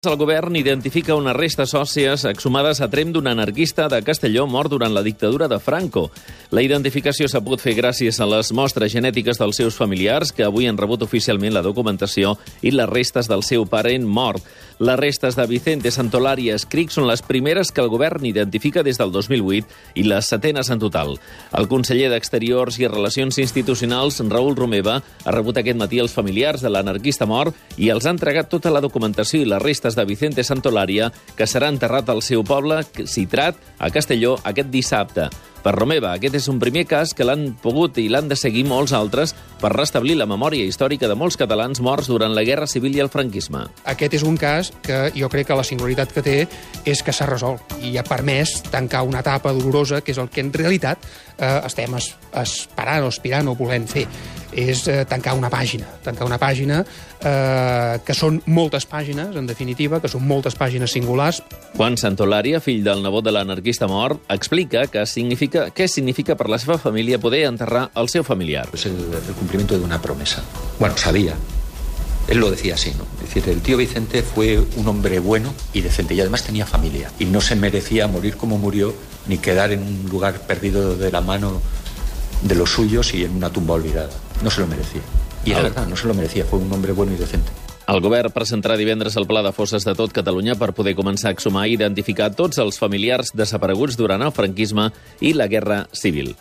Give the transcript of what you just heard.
El govern identifica unes restes òssies exhumades a Tremp d'un anarquista de Castelló mort durant la dictadura de Franco. La identificació s'ha pogut fer gràcies a les mostres genètiques dels seus familiars, que avui han rebut oficialment la documentació, i les restes del seu parent mort. Les restes de Vicente Santolari Escric són les primeres que el govern identifica des del 2008 i les setenes en total. El conseller d'Exteriors i Relacions Institucionals, Raül Romeva, ha rebut aquest matí els familiars de l'anarquista mort i els ha entregat tota la documentació i les restes de Vicente Santolària, que serà enterrat al seu poble, Citrat, a Castelló, aquest dissabte. Per Romeva, aquest és un primer cas que l'han pogut i l'han de seguir molts altres per restablir la memòria històrica de molts catalans morts durant la Guerra Civil i el franquisme. Aquest és un cas que jo crec que la singularitat que té és que s'ha resolt i ha permès tancar una etapa dolorosa, que és el que en realitat estem esperant o aspirant o volent fer. És tancar una pàgina que són moltes pàgines, en definitiva, que són moltes pàgines singulars. Juan Santolària, fill del nebot de l'anarquista mort, explica què significa per la seva família poder enterrar el seu familiar. Es el cumplimiento de una promesa. Bueno, sabía. Él lo decía así, ¿no? Es decir, el tío Vicente fue un hombre bueno y decente, y además tenía familia. Y no se merecía morir como murió, ni quedar en un lugar perdido de la mano de los suyos y en una tumba olvidada. No se lo merecía. Y era verdad, no se lo merecía. Fue un hombre bueno y decente. El govern presentarà divendres el Pla de Fosses de tot Catalunya per poder començar a exhumar i identificar tots els familiars desapareguts durant el franquisme i la Guerra Civil.